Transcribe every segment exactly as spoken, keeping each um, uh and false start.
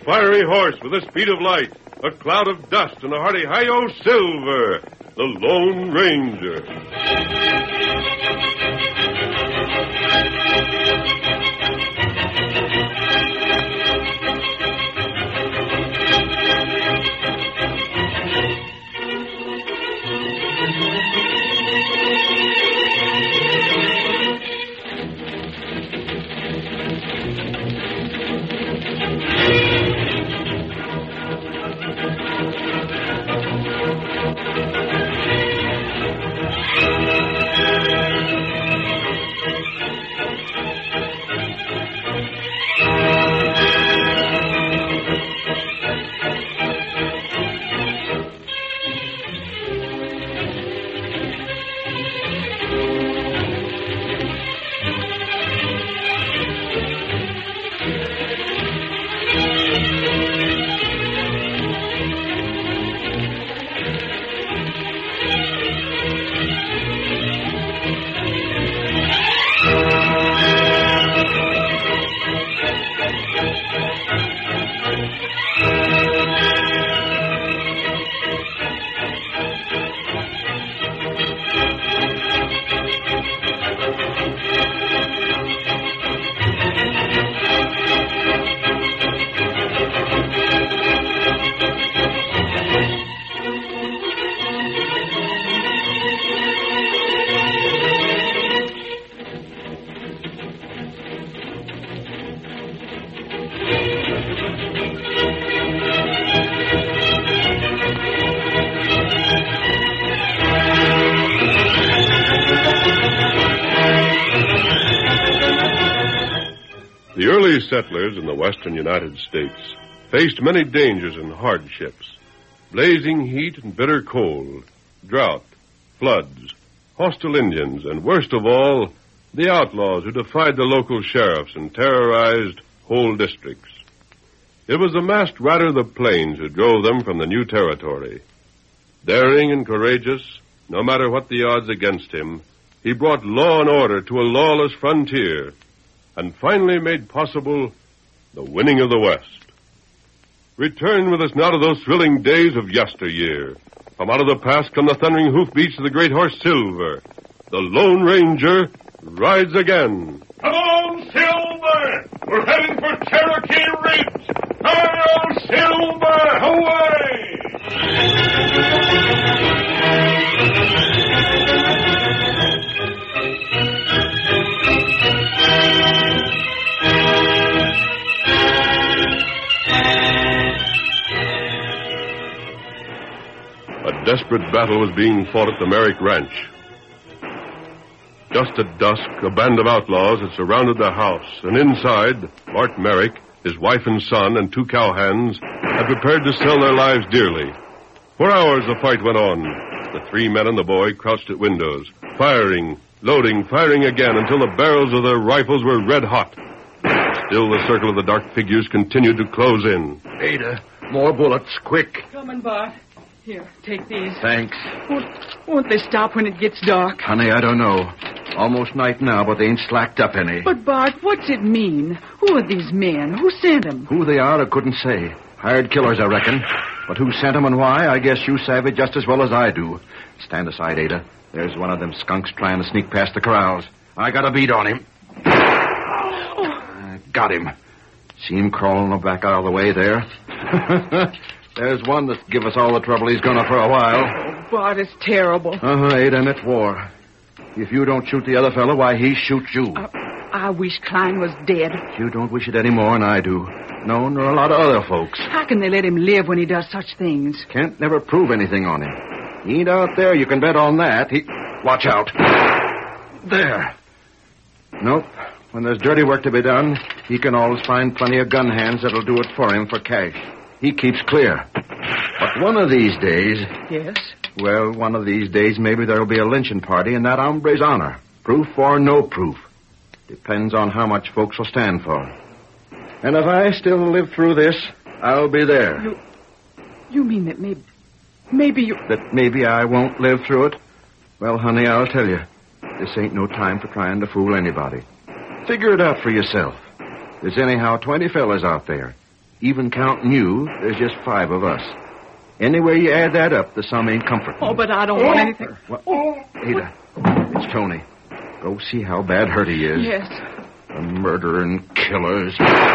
fiery horse with the speed of light, a cloud of dust, and a hearty hi-yo Silver, the Lone Ranger. The early settlers in the western United States faced many dangers and hardships. Blazing heat and bitter cold, drought, floods, hostile Indians, and worst of all, the outlaws who defied the local sheriffs and terrorized whole districts. It was the masked rider of the plains who drove them from the new territory. Daring and courageous, no matter what the odds against him, he brought law and order to a lawless frontier and finally made possible the winning of the West. Return with us now to those thrilling days of yesteryear. From out of the past come the thundering hoofbeats of the great horse Silver. The Lone Ranger rides again. Come on, Silver! We're heading for Cherokee Ridge! Hi-yo, Silver! Away! A desperate battle was being fought at the Merrick Ranch. Just at dusk, a band of outlaws had surrounded the house, and inside, Mart Merrick, his wife and son, and two cowhands had prepared to sell their lives dearly. For hours the fight went on. The three men and the boy crouched at windows, firing, loading, firing again until the barrels of their rifles were red hot. Still the circle of the dark figures continued to close in. Ada, more bullets, quick. Coming, Bart. Here, take these. Thanks. Won't, won't they stop when it gets dark? Honey, I don't know. Almost night now, but they ain't slacked up any. But, Bart, what's it mean? Who are these men? Who sent them? Who they are, I couldn't say. Hired killers, I reckon. But who sent them and why, I guess you savvy just as well as I do. Stand aside, Ada. There's one of them skunks trying to sneak past the corrals. I got a beat on him. Oh. Uh, got him. See him crawling back out of the way there? There's one that give us all the trouble he's gonna for a while. Oh, Bart, it's terrible. Uh-huh, Ada, and it's war. If you don't shoot the other fellow, why, he shoots you. Uh, I wish Klein was dead. You don't wish it any more than I do. No, nor a lot of other folks. How can they let him live when he does such things? Can't never prove anything on him. He ain't out there, you can bet on that. He... Watch out. There. Nope. When there's dirty work to be done, he can always find plenty of gun hands that'll do it for him for cash. He keeps clear. But one of these days... Yes? Well, one of these days maybe there'll be a lynching party in that hombre's honor. Proof or no proof. Depends on how much folks will stand for. And if I still live through this, I'll be there. You... You mean that maybe... Maybe you... That maybe I won't live through it? Well, honey, I'll tell you. This ain't no time for trying to fool anybody. Figure it out for yourself. There's anyhow twenty fellas out there. Even counting you, there's just five of us. Anywhere you add that up, the sum ain't comforting. Oh, but I don't want anything. What? Ada, it's Tony. Go see how bad hurt he is. Yes. The murdering killers.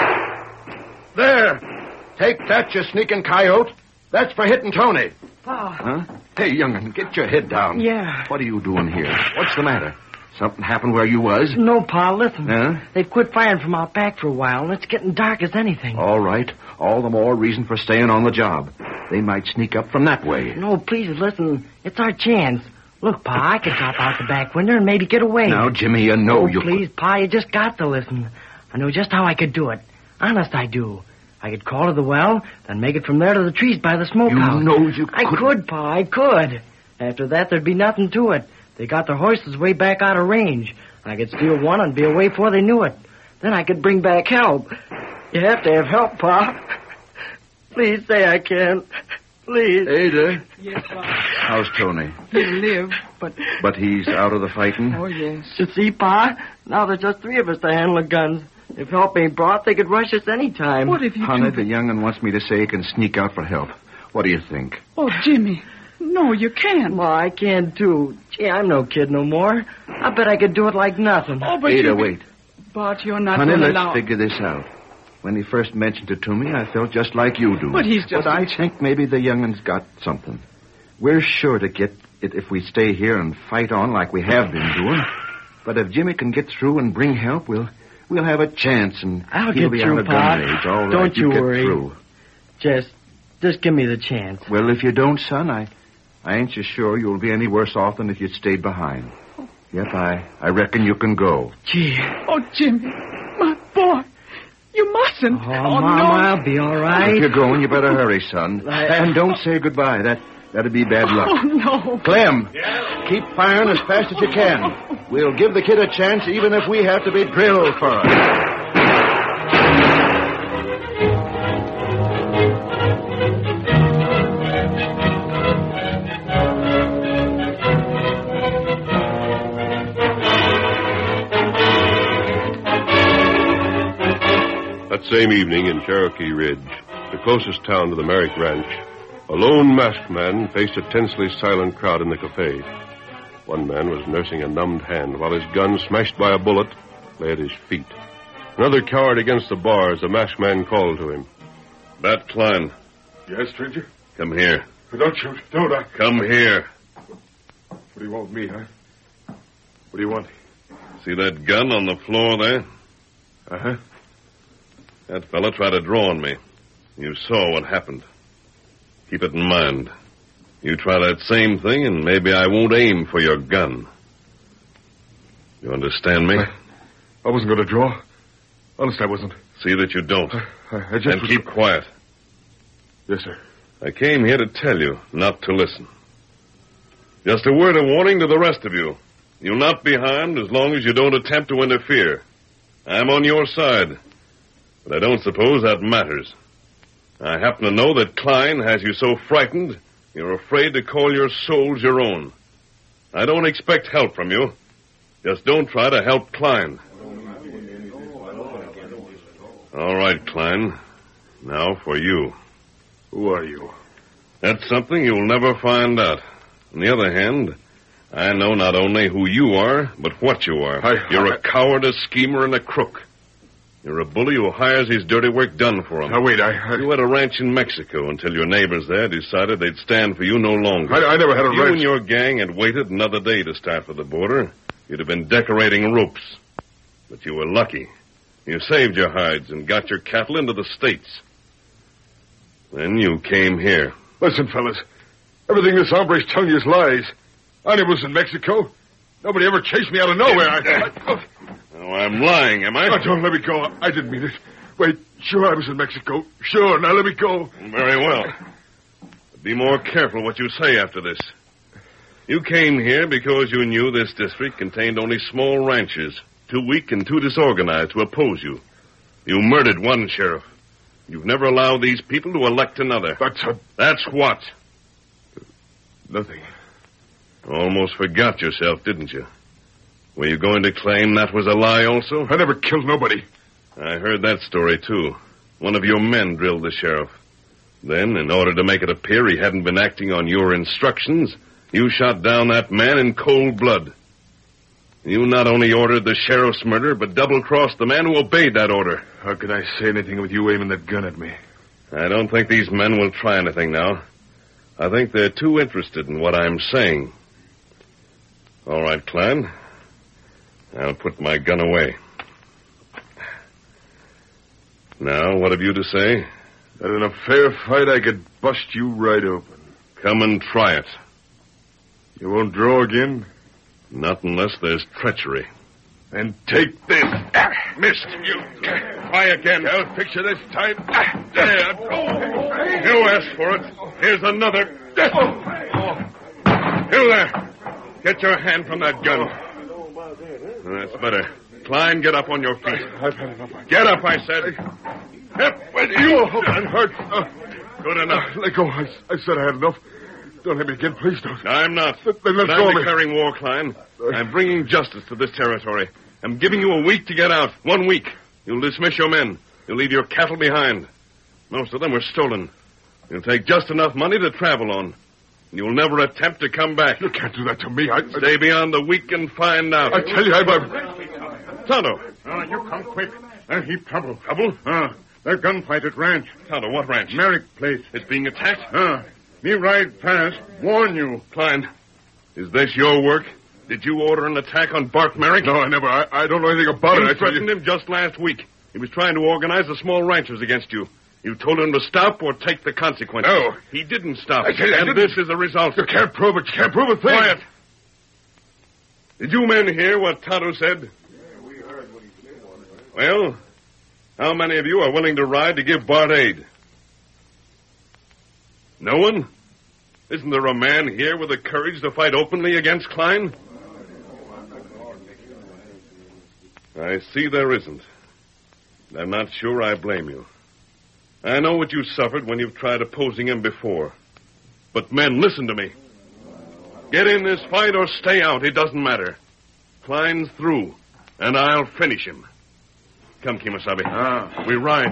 There! Take that, you sneaking coyote. That's for hitting Tony. Pa. Huh? Hey, young'un, get your head down. Yeah. What are you doing here? What's the matter? Something happened where you was? No, Pa, listen. Huh? They've quit firing from out back for a while, and it's getting dark as anything. All right. All the more reason for staying on the job. They might sneak up from that way. No, please, listen. It's our chance. Look, Pa, I could drop out the back window and maybe get away. Now, Jimmy, you know oh, you... please, Pa, you just got to listen. I know just how I could do it. Honest, I do. I could call to the well, then make it from there to the trees by the smokehouse. You know you I couldn't. could, Pa, I could. After that, there'd be nothing to it. They got their horses way back out of range. I could steal one and be away before they knew it. Then I could bring back help. You have to have help, Pa. Please say I can. Please. Ada. Yes, Pa. How's Tony? He'll live, but... But he's out of the fighting? Oh, yes. You see, Pa? Now there's just three of us to handle the guns. If help ain't brought, they could rush us any time. What if you Honey, do... the young'un wants me to say he can sneak out for help. What do you think? Oh, Jimmy. No, you can't. Ma, I can, too. Gee, I'm no kid no more. I bet I could do it like nothing. Oh, but Ada, you... wait. But you're not Honey, going to let's allow... figure this out. When he first mentioned it to me, I felt just like you do. But he's just... But I think maybe the young'un's got something. We're sure to get it if we stay here and fight on like we have been doing. But if Jimmy can get through and bring help, we'll we'll have a chance, and I'll he'll get be through, out of Pa. gun range. All right, Don't you get worry. through. Just, just give me the chance. Well, if you don't, son, I, I ain't so sure you'll be any worse off than if you'd stayed behind. Yep, I, I reckon you can go. Gee. Oh, Jimmy. My boy. You mustn't. Oh, Mama, no. I'll be all right. If you're going, you better hurry, son. I- And don't say goodbye. That, that'd be bad luck. Oh, no. Clem, keep firing as fast as you can. We'll give the kid a chance even if we have to be drilled first. That same evening in Cherokee Ridge, the closest town to the Merrick Ranch, a lone masked man faced a tensely silent crowd in the cafe. One man was nursing a numbed hand while his gun, smashed by a bullet, lay at his feet. Another cowered against the bar as the masked man called to him. Bat Klein, Yes, stranger? come here. Don't shoot. Don't. I... Come here. What do you want with me, huh? What do you want? See that gun on the floor there? Uh-huh. That fella tried to draw on me. You saw what happened. Keep it in mind. You try that same thing, and maybe I won't aim for your gun. You understand me? I, I wasn't going to draw. Honest, I wasn't. See that you don't. I, I just... And was- keep quiet. Yes, sir. I came here to tell you not to listen. Just a word of warning to the rest of you. You'll not be harmed as long as you don't attempt to interfere. I'm on your side. But I don't suppose that matters. I happen to know that Klein has you so frightened, you're afraid to call your souls your own. I don't expect help from you. Just don't try to help Klein. All right, Klein. Now for you. Who are you? That's something you'll never find out. On the other hand, I know not only who you are, but what you are. I- You're I- a coward, a schemer, and a crook. You're a bully who hires his dirty work done for him. Now, wait, I... I, You had a ranch in Mexico until your neighbors there decided they'd stand for you no longer. I, I never had a If you ranch. and your gang had waited another day to start for the border, you'd have been decorating ropes. But you were lucky. You saved your hides and got your cattle into the States. Then you came here. Listen, fellas. Everything this hombre's telling you is lies. I never was in Mexico. Nobody ever chased me out of nowhere. I... I Oh, I'm lying, am I? oh, don't let me go. I didn't mean it. Wait, sure I was in Mexico. Sure, now let me go. Very well. But be more careful what you say after this. You came here because you knew this district contained only small ranches, too weak and too disorganized to oppose you. You murdered one sheriff. You've never allowed these people to elect another. That's a... That's what. Nothing. Almost forgot yourself, didn't you? Were you going to claim that was a lie also? I never killed nobody. I heard that story, too. One of your men drilled the sheriff. Then, in order to make it appear he hadn't been acting on your instructions, you shot down that man in cold blood. You not only ordered the sheriff's murder, but double-crossed the man who obeyed that order. How could I say anything with you aiming that gun at me? I don't think these men will try anything now. I think they're too interested in what I'm saying. All right, Klein. I'll put my gun away. Now, what have you to say? That in a fair fight, I could bust you right open. Come and try it. You won't draw again? Not unless there's treachery. And take this. Ah, missed. You try again. I'll fix you this time. Ah, there. You asked for it. Here's another. You there. Get your hand from that gun. That's better. Klein, get up on your feet. I've had enough. Get up, I said. Up with you. I'm hurt. Uh, Good enough. Uh, let go. I, I said I had enough. Don't hit me again, please don't. I'm not. Then let but go I'm of me. declaring war, Klein. I'm bringing justice to this territory. I'm giving you a week to get out. One week. You'll dismiss your men. You'll leave your cattle behind. Most of them were stolen. You'll take just enough money to travel on. You'll never attempt to come back. You can't do that to me. I, I Stay beyond the week and find out. I tell you, I'm a... Tonto. Uh, you come quick. There's heap trouble. Trouble? Uh, there's gunfight at ranch. Tonto, what ranch? Merrick place. It's being attacked? Uh, me ride past. Warn you. Klein, is this your work? Did you order an attack on Bart Merrick? No, I never. I, I don't know anything about You it. I tell threatened you. him just last week. He was trying to organize the small ranchers against you. You told him to stop or take the consequences. No. He didn't stop. I tell you, I and didn't. this is the result. You can't prove it. You can't prove a thing. Quiet. Did you men hear what Tonto said? Yeah, we heard what he said. Well, how many of you are willing to ride to give Bart aid? No one? Isn't there a man here with the courage to fight openly against Klein? I see there isn't. I'm not sure I blame you. I know what you suffered when you've tried opposing him before. But men, listen to me. Get in this fight or stay out. It doesn't matter. Klein's through, and I'll finish him. Come, Kimasabi. Ah. We ride.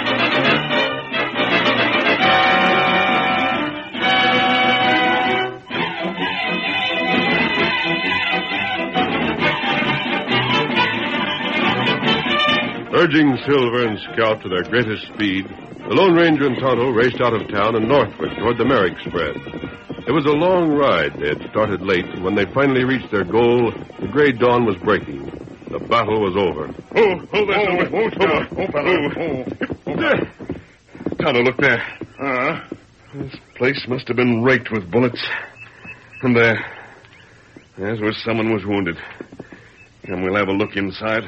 Urging Silver and Scout to their greatest speed, the Lone Ranger and Tonto raced out of town and northward toward the Merrick spread. It was a long ride. They had started late, and when they finally reached their goal, the gray dawn was breaking. The battle was over. Oh, hold that Oh, over. oh, fella. Oh, fella. Oh. There. Tonto, look there. Uh, This place must have been raked with bullets. And there. There's where someone was wounded. And we'll have a look inside.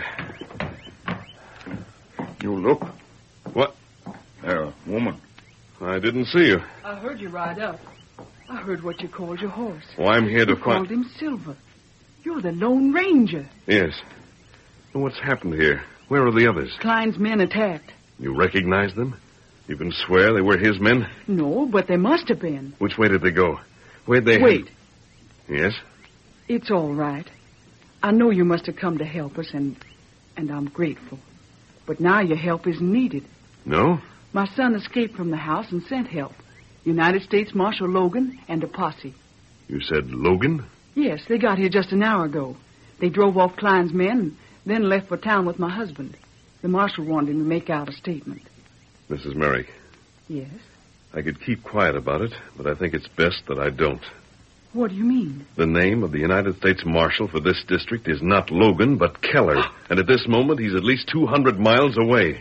you look. What? There, woman. I didn't see you. I heard you ride up. I heard what you called your horse. Oh, I'm here to You called find... him Silver. You're the Lone Ranger. Yes. Well, what's happened here? Where are the others? Klein's men attacked. You recognize them? You can swear they were his men? No, but they must have been. Which way did they go? Where'd they... Wait. Yes? It's all right. I know you must have come to help us, and and I'm grateful. But now your help isn't needed. No? My son escaped from the house and sent help. United States Marshal Logan and a posse. You said Logan? Yes, they got here just an hour ago. They drove off Klein's men and then left for town with my husband. The marshal wanted him to make out a statement. Missus Merrick, Yes? I could keep quiet about it, but I think it's best that I don't. What do you mean? The name of the United States Marshal for this district is not Logan, but Keller. And at this moment, he's at least two hundred miles away.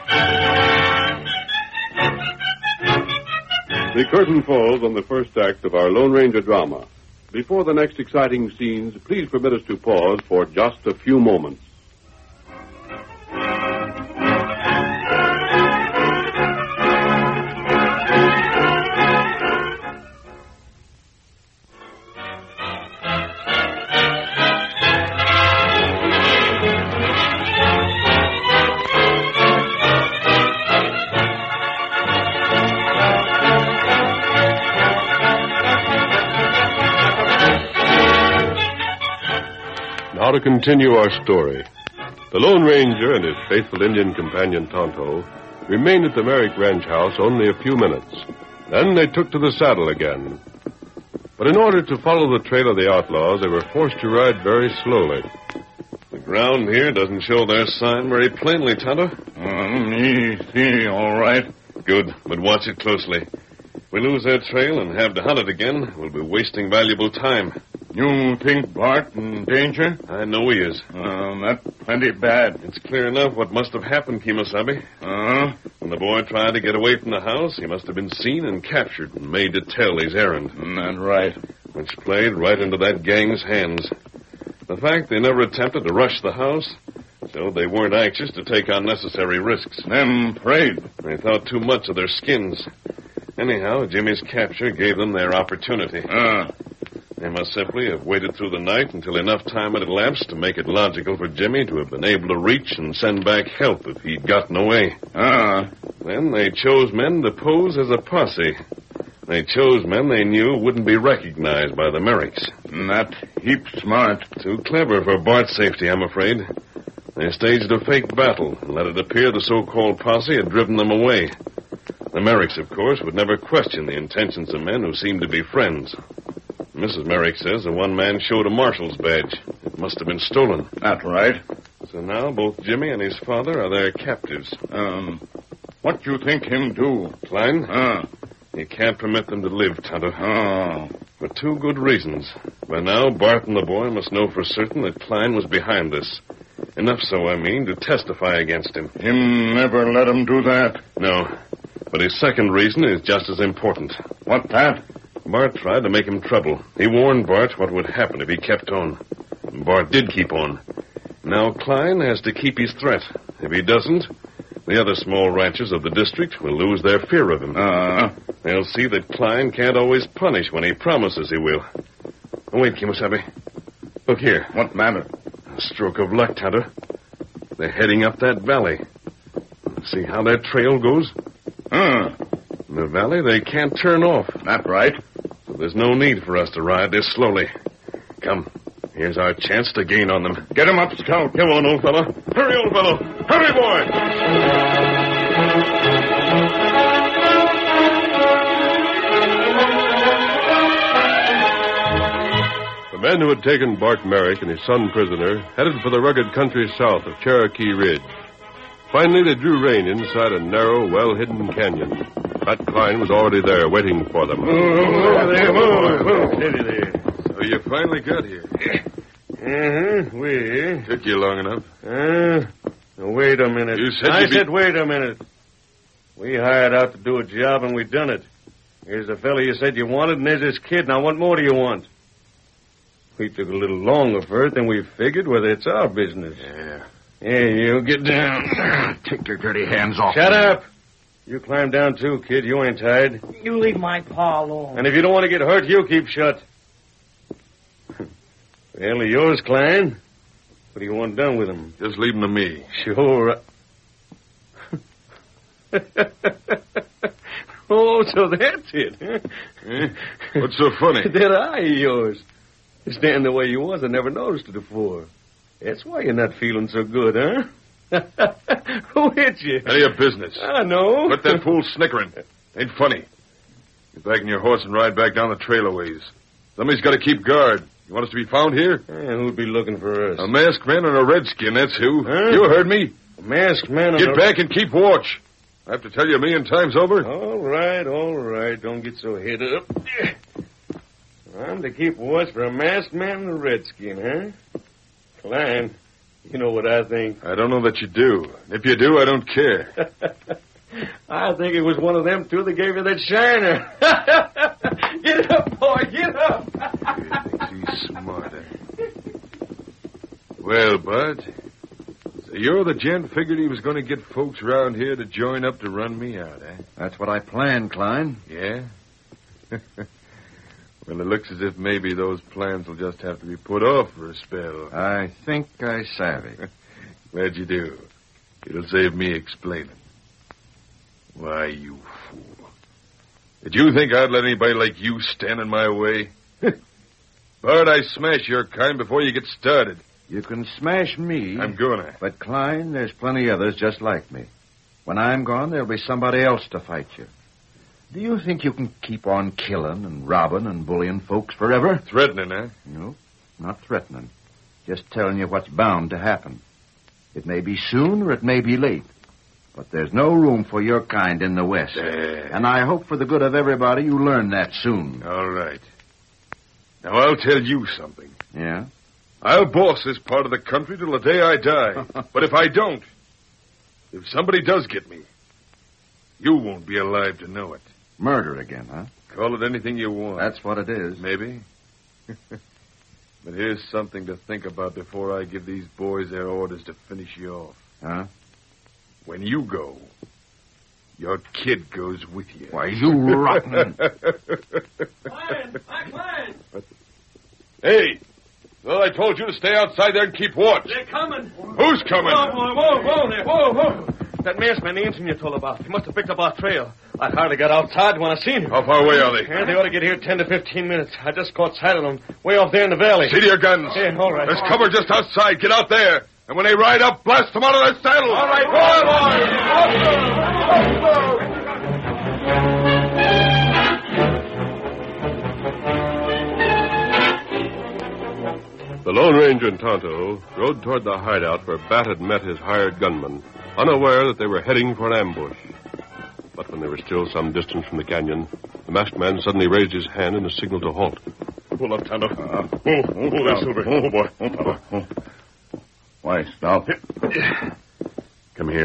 The curtain falls on the first act of our Lone Ranger drama. Before the next exciting scenes, please permit us to pause for just a few moments. Now to continue our story. The Lone Ranger and his faithful Indian companion Tonto remained at the Merrick ranch house only a few minutes. Then they took to the saddle again. But in order to follow the trail of the outlaws, they were forced to ride very slowly. The ground here doesn't show their sign very plainly, Tonto. Um, easy, all right. Good, but watch it closely. If we lose their trail and have to hunt it again, we'll be wasting valuable time. You think Bart in danger? I know he is. Uh, that's plenty bad. It's clear enough what must have happened, Kemosabe. Uh-huh. When the boy tried to get away from the house, he must have been seen and captured and made to tell his errand. That's right. Which played right into that gang's hands. The fact they never attempted to rush the house showed they weren't anxious to take unnecessary risks. Them afraid. They thought too much of their skins. Anyhow, Jimmy's capture gave them their opportunity. Ah. They must simply have waited through the night until enough time had elapsed to make it logical for Jimmy to have been able to reach and send back help if he'd gotten away. Ah. Then they chose men to pose as a posse. They chose men they knew wouldn't be recognized by the Merricks. That heap smart. Too clever for Bart's safety, I'm afraid. They staged a fake battle and let it appear the so-called posse had driven them away. The Merricks, of course, would never question the intentions of men who seemed to be friends. Missus Merrick says the one man showed a marshal's badge. It must have been stolen. That's right. So now both Jimmy and his father are their captives. Um, what you think him do? Klein? Ah. You can't permit them to live, Tonto. Oh. For two good reasons. By now, Bart and the boy must know for certain that Klein was behind this. Enough so, I mean, to testify against him. Him never let him do that. No. But his second reason is just as important. What that? Bart tried to make him trouble. He warned Bart what would happen if he kept on. And Bart did keep on. Now Klein has to keep his threat. If he doesn't, the other small ranchers of the district will lose their fear of him. Uh, They'll see that Klein can't always punish when he promises he will. Oh, wait, Kemosabe. Look here. what matter? A stroke of luck, Tonto. They're heading up that valley. See how that trail goes? Uh, In the valley, they can't turn off. that right. So there's no need for us to ride this slowly. Come, here's our chance to gain on them. Get him up, Scout. Come on, old fellow. Hurry, old fellow. Hurry, boy. The men who had taken Bart Merrick and his son prisoner headed for the rugged country south of Cherokee Ridge. Finally, they drew rein inside a narrow, well-hidden canyon. Pat Klein was already there, waiting for them. Steady there. So you finally got here. Uh-huh. We. Took you long enough. Uh, wait a minute. You said I you'd be- said wait a minute. We hired out to do a job, and we done it. Here's the fella you said you wanted, and there's this kid. Now, what more do you want? We took a little longer for it than we figured, whether it's our business. Yeah. Here, you get down. Take your dirty hands off. Shut me. up. You climb down, too, kid. You ain't tied. You leave my paw alone. And if you don't want to get hurt, you keep shut. Well, of yours, Klein. What do you want done with him? Just leave him to me. Sure. Oh, so that's it, huh? Eh? What's so funny? That eye of yours. Standing the way you was, I never noticed it before. That's why you're not feeling so good, huh? Who hit you? None of your business. I know. Quit that fool snickering. Ain't funny. Get back on your horse and ride back down the trail a ways. Somebody's got to keep guard. You want us to be found here? Yeah, who'd be looking for us? A masked man and a redskin, that's who. Huh? You heard me. A masked man. Get and a... back and keep watch. I have to tell you a million times over. All right, all right. Don't get so head up. I'm to keep watch for a masked man and a redskin, huh? Klein, you know what I think. I don't know that you do. If you do, I don't care. I think it was one of them two that gave you that shiner. Get up, boy, get up. He thinks he's smart, eh? Well, Bud, so you're the gent figured he was going to get folks around here to join up to run me out, eh? That's what I planned, Klein. Yeah? Well, it looks as if maybe those plans will just have to be put off for a spell. I think I savvy. Glad you do. It'll save me explaining. Why, you fool. Did you think I'd let anybody like you stand in my way? Bart, I smash your kind before you get started. You can smash me. I'm gonna. But, Klein, there's plenty others just like me. When I'm gone, there'll be somebody else to fight you. Do you think you can keep on killing and robbing and bullying folks forever? Threatening, eh? No, not threatening. Just telling you what's bound to happen. It may be soon or it may be late. But there's no room for your kind in the West. Uh, and I hope for the good of everybody you learn that soon. All right. Now, I'll tell you something. Yeah? I'll boss this part of the country till the day I die. But if I don't, if somebody does get me, you won't be alive to know it. Murder again, huh? Call it anything you want. That's what it is. Maybe. But here's something to think about before I give these boys their orders to finish you off. Huh? When you go, your kid goes with you. Why, you rotten... Cline! My Cline! Hey! Well, I told you to stay outside there and keep watch. They're coming. Who's coming? Whoa, whoa, whoa, whoa there. Whoa, whoa. That masked man, the Indian you told about. He must have picked up our trail. I hardly got outside when I seen him. How far away are they? Yeah, they ought to get here ten to fifteen minutes. I just caught sight of them way off there in the valley. See to your guns. Yeah, all right. There's cover just outside. Get out there. And when they ride up, blast them out of their saddles. All right, The Lone Ranger and Tonto rode toward the hideout where Bat had met his hired gunman, unaware that they were heading for an ambush. But when they were still some distance from the canyon, the masked man suddenly raised his hand in a signal to halt. Pull up, Tonto. Uh, oh, oh, oh, there, Silver. Oh, boy. Oh, Tonto. Oh. Why, stop. Come here.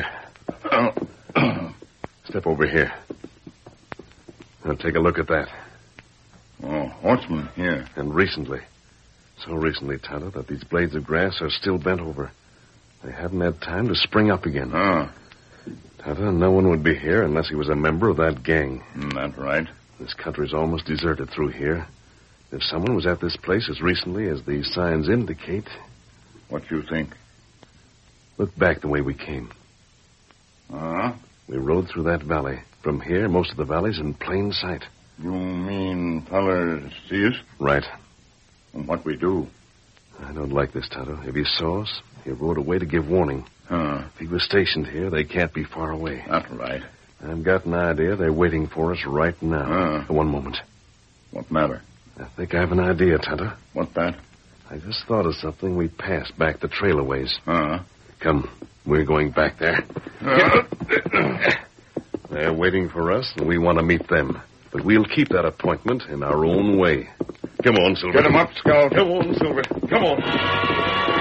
Step over here. Now take a look at that. Oh, horseman, here. And recently, so recently, Tonto, that these blades of grass are still bent over. They haven't had time to spring up again. Oh. Tonto, no one would be here unless he was a member of that gang. Mm, that's right. This country's almost deserted through here. If someone was at this place as recently as these signs indicate... What you think? Look back the way we came. Uh-huh. We rode through that valley. From here, most of the valley's in plain sight. You mean fellers see us? Right. And what we do? I don't like this, Tonto. If he saw us, he rode away to give warning. Huh. If he was stationed here, they can't be far away. That's right. I've got an idea they're waiting for us right now. Uh. One moment. What matter? I think I have an idea, Tonto. What that? I just thought of something we passed back the trail a ways. Uh-huh. Come, we're going back there. Uh. They're waiting for us, and we want to meet them. But we'll keep that appointment in our own way. Come on, Silver. Get him up, Scout. Come on, Silver. Come on.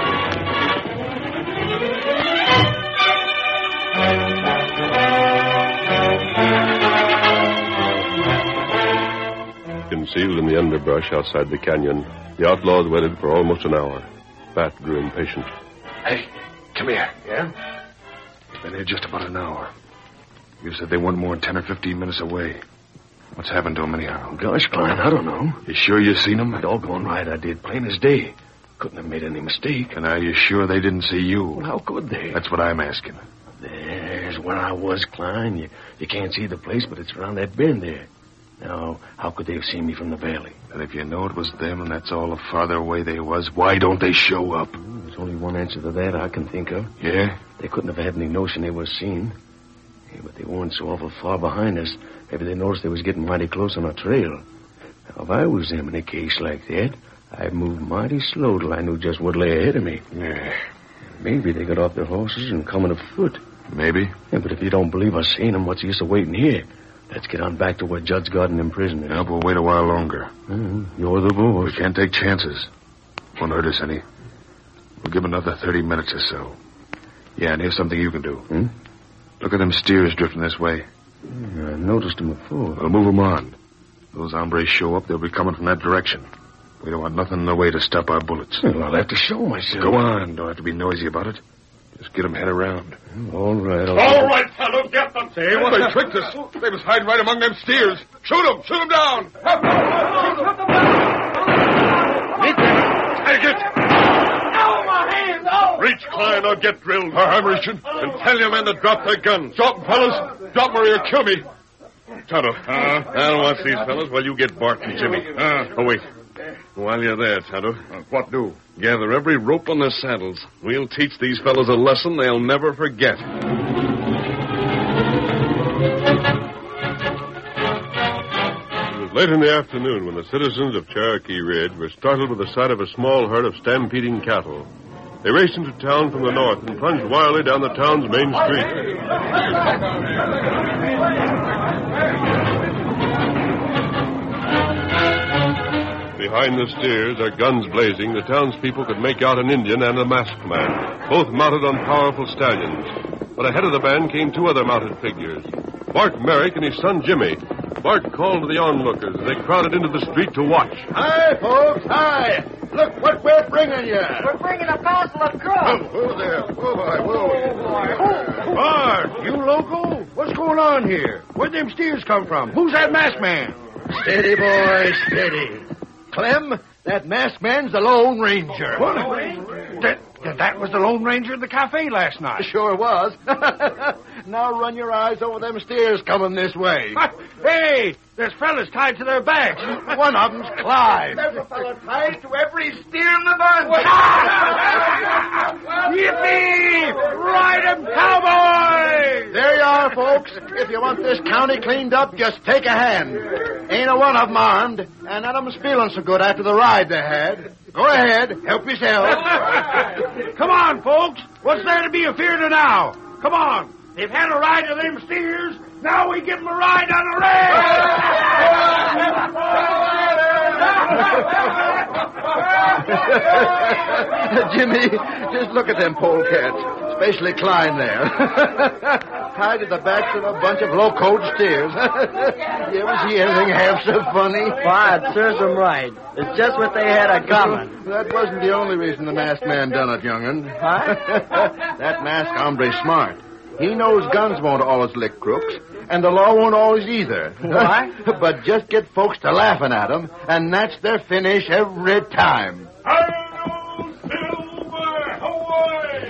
Concealed in the underbrush outside the canyon, the outlaws waited for almost an hour. Bat grew impatient. Hey, come here. Yeah? They've been here just about an hour. You said they weren't more than ten or fifteen minutes away. What's happened to them anyhow? Gosh, Cline, I don't know. You sure you seen them? Doggone right I did, plain as day. Couldn't have made any mistake. And are you sure they didn't see you? Well, how could they? That's what I'm asking. There's where I was, Cline. You, you can't see the place, but it's around that bend there. Now, how could they have seen me from the valley? And if you know it was them and that's all the farther away they was, why don't they show up? Well, there's only one answer to that I can think of. Yeah? They couldn't have had any notion they was seen. Yeah, but they weren't so awful far behind us. Maybe they noticed they was getting mighty close on our trail. Now, if I was them in a case like that, I'd move mighty slow till I knew just what lay ahead of me. Yeah. Maybe they got off their horses and coming afoot. Maybe. Yeah, but if you don't believe us seen them, what's the use of waiting here? Let's get on back to where Judd's got them prisoners. Yeah, we'll wait a while longer. Mm, you're the boss. We can't take chances. Won't hurt us any. We'll give another thirty minutes or so. Yeah, and here's something you can do. Hmm? Look at them steers drifting this way. Yeah, I noticed them before. We'll move them on. Those hombres show up, they'll be coming from that direction. We don't want nothing in the way to stop our bullets. Well, I'll have to show myself. Go on. Don't have to be noisy about it. Just get them head around. All right. I'll All right, fellow, get them. Hey, what they tricked us. They was hiding right among them steers. Shoot them. Shoot them down. Take it. Reach, Cline, or get drilled. I'm reaching. And tell your men to drop their guns. Drop 'em, fellas. Drop 'em or you'll kill me. Tonto, uh, I'll watch these fellows while you get Bart and Jimmy. Uh, oh, wait. While you're there, Tonto, uh, what do? gather every rope on their saddles. We'll teach these fellows a lesson they'll never forget. Late in the afternoon, when the citizens of Cherokee Ridge were startled with the sight of a small herd of stampeding cattle, they raced into town from the north and plunged wildly down the town's main street. Behind the steers, their guns blazing, the townspeople could make out an Indian and a masked man, both mounted on powerful stallions. But ahead of the band came two other mounted figures, Bart Merrick and his son Jimmy. Bart called to the onlookers as they crowded into the street to watch. Hi, folks, hi. Look what we're bringing you. We're bringing a parcel of grub. Oh, whoa there. Whoa, boy, whoa. Bart, you local? What's going on here? Where'd them steers come from? Who's that masked man? Steady, boy, steady. Clem, that masked man's the Lone Ranger. What? That, that was the Lone Ranger in the cafe last night. Sure was. Now run your eyes over them steers coming this way. Hey, there's fellas tied to their backs. One of them's Clive. There's a fella tied to every steer in the bunch. Yippee! Ride 'em, cowboys! There you are, folks. If you want this county cleaned up, just take a hand. Ain't a one of 'em armed, and none of 'em's feeling so good after the ride they had. Go ahead, help yourself. Come on, folks. What's there to be afeard of now? Come on. They've had a ride of them steers. Now we give them a ride on the rail. Jimmy, just look at them polecats, especially Klein there. Tied to the backs of a bunch of low-coat steers. You ever see anything half so funny? Why, it serves them right. It's just what they had a coming. That wasn't the only reason the masked man done it, young'un. Huh? That masked hombre's smart. He knows guns won't always lick crooks, and the law won't always either. Why? But just get folks to laughing at him, and that's their finish every time. Hi-yo, Silver, away!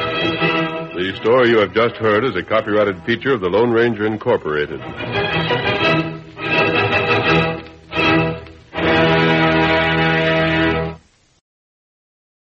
The story you have just heard is a copyrighted feature of the Lone Ranger Incorporated.